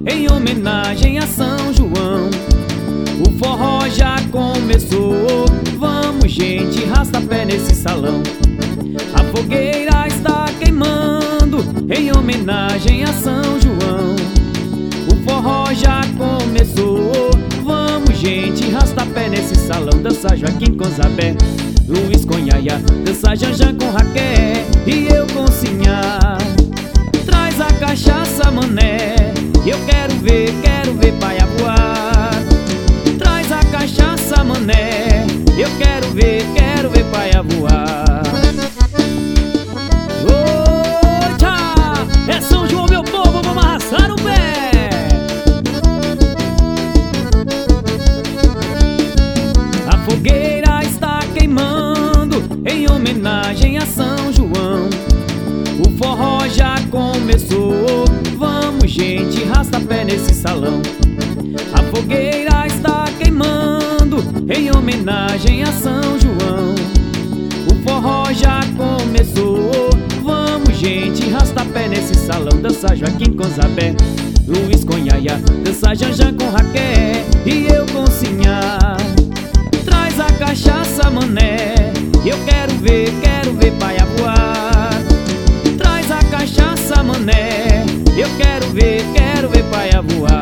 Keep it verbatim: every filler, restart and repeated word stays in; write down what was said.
em homenagem a São João. O forró já começou, vamos gente, rastapé nesse salão. A fogueira está queimando, em homenagem a São João. O forró já começou, vamos gente, rastapé nesse salão. Dança Joaquim com Zabé, Luiz com Yaya, dança Janjan com Raquel e eu com Sinhá. Traz a cachaça, mané, eu quero ver, quero ver paia voar. Traz a cachaça, mané, eu quero ver, quero ver paia voar. Ô, tchá, é São João, meu povo, vamos arrasar o pé. A fogueira está queimando, em homenagem a São João. O forró já começou, vamos gente, rastapé nesse salão. A fogueira está queimando, em homenagem a São João. O forró já começou, vamos gente, rastapé nesse salão. Dança Joaquim com Zabé, Luiz com Yaya, dança Janjan com Raquel e eu com Sinhá. Traz a cachaça, mané, eu quero ver, quero ver paia voar. Traz a cachaça, mané, eu quero ver, quero ver paia voar.